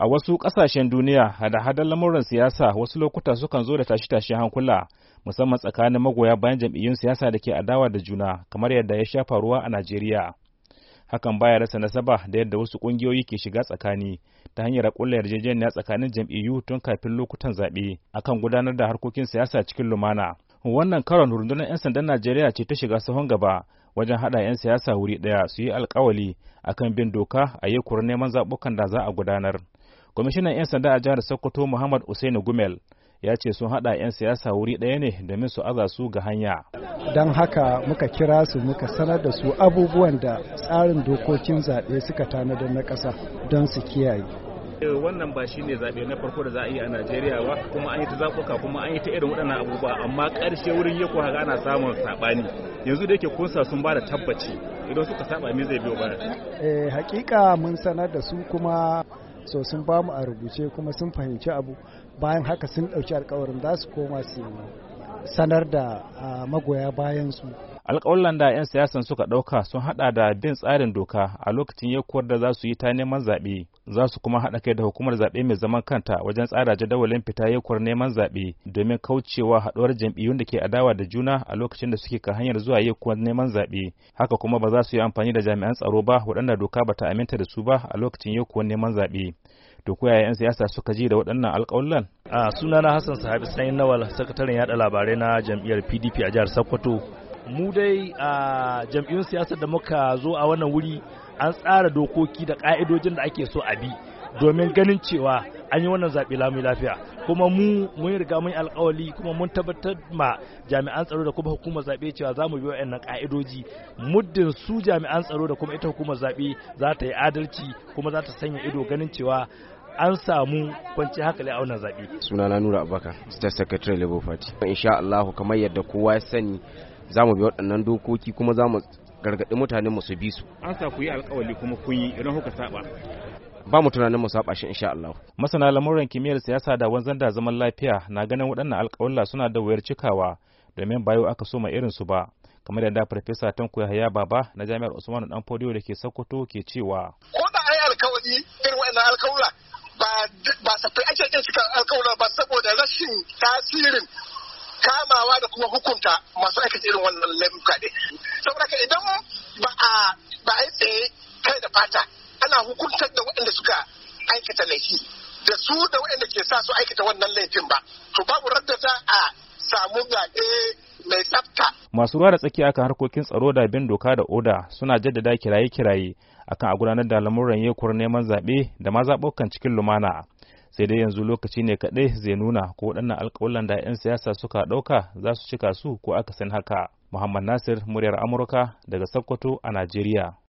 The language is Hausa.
A wasu ƙasashen duniya, hada-hadar lamuran siyasa wasu lokuta sukan zo da tashi-tashi hankula, musamman tsakanin magoya bayan jam'iyyun siyasa da ke adawa da juna, kamar yadda ya sha faruwa a Najeriya. Hakan baya rasa nasaba da yadda wasu ƙungiyoyi ke shiga tsakani ta hanyar ƙulla yarjejeniya tsakanin jam'iyyu tun kafin lokutan zaɓe akan gudanar da harkokin siyasa cikin lumana. Wannan karon rundunar 'yan sandan Najeriya ce ta shiga sahun gaba wajen haɗa 'yan siyasa wuri ɗaya su yi alkawali akan bin doka a yekuwar neman zaɓukan da za a gudanar. Kwamishinan 'yan sanda a jihar Sokoto Muhammad Usainu Gumel ya ce sun haɗa 'yan siyasa wuri ɗaya ne domin su aza su ga hanya. Don haka muka kira su muka sanar da su abubuwan da tsarin dokokin zaɓe suka tanadar na ƙasa don su kiyaye. Wannan ba shi ne zaɓe na farko da za a yi a Najeriya ba, kuma an yi ta zaɓuka kuma an yi ta irin waɗannan abubuwa, amma ƙarshe wurin yako haka ana samun saɓani. Yanzu da yake kunsa sun ba da tabbaci, idan suka saɓa me zai biyo baya? Hakika mun sanar da su kuma so sun ba mu a rubuce kuma sun fahimci abu, bayan haka sun ɗauki alkawarin za su koma su sanar da magoya bayan su. Alƙawallan da 'yan siyasan suka ɗauka sun haɗa da bin tsarin doka a lokacin yakuwar da za su yi ta neman zaɓe, za su kuma haɗa kai da hukumar zaɓe mai zaman kanta wajen tsara jadawalin fita yakuwar neman zaɓe domin kaucewa haɗuwar jam'iyyun da ke adawa da juna a lokacin da suke kan hanyar zuwa yakuwar neman zaɓe. Haka kuma ba za su yi amfani da jami'an tsaro ba waɗanda doka ba ta aminta da su ba a lokacin yakuwar neman zaɓe. To ko 'yan siyasa suka ji da waɗannan alƙawallan? Sunana Hassan Sahabi Sani Nawal, sakataren yaɗa labarai na jam'iyyar PDP a jihar Sokoto. Mu dai a jam'iyyun siyasar da muka zo a wannan wuri an tsara dokoki da ƙa'idojin da ake so a bi domin ganin cewa an yi wannan zaɓe lami lafiya, kuma mun riga mun yi alƙawali kuma mun tabbatar ma jami'an tsaro da kuma hukumar zaɓe cewa za mu bi wa'annan ƙa'idoji muddin su jami'an tsaro da kuma ita hukumar zaɓe za ta yi adalci kuma za ta sanya ido ganin cewa an samu kwanciyar hankali a wannan zaɓe. Sunana Nura Abubakar, State Secretary Labour Party. Insha Allah kamar yadda kowa ya sani za mu bi waɗannan dokoki kuma za mu gargaɗi mutanen su bi su. An sa ku yi alƙawali kuma kun yi idan kuka saba. Ba mu tunanin mu saba shi insha Allah. Masana lamuran kimiyyar siyasa da wanzan da zaman lafiya na ganin waɗannan alƙawalla suna da wayar cikawa domin bayo aka soma irin su ba. Kamar yadda Farfesa Tanko Yahaya Baba na Jami'ar Usman Dan Fodiyo da ke Sokoto ke cewa. Ko da ai alƙawari irin waɗannan alƙawla ba safai ake yin cika alƙawla ba saboda rashin tasirin kamawa da kuma hukunta masu aikata irin wannan laifuka ne. Saboda ka idan ba a yi tsaye kai da fata ana hukuntar da waɗanda suka aikata laifi da su da waɗanda ke sa su aikata wannan laifin ba, to babu radda za a samu zaɓe mai tsafta. Masu ruwa da tsaki akan harkokin tsaro da bin doka da oda suna jaddada kiraye-kiraye akan a gudanar da lamuran yekuwar neman zaɓe da ma zaɓukan cikin lumana. Sai dai yanzu lokaci ne kaɗai zai nuna ko waɗannan alƙawalan da 'yan siyasa suka ɗauka za su cika su ko akasin haka. Muhammad Nasir, muryar Amurka daga Sokoto a Najeriya.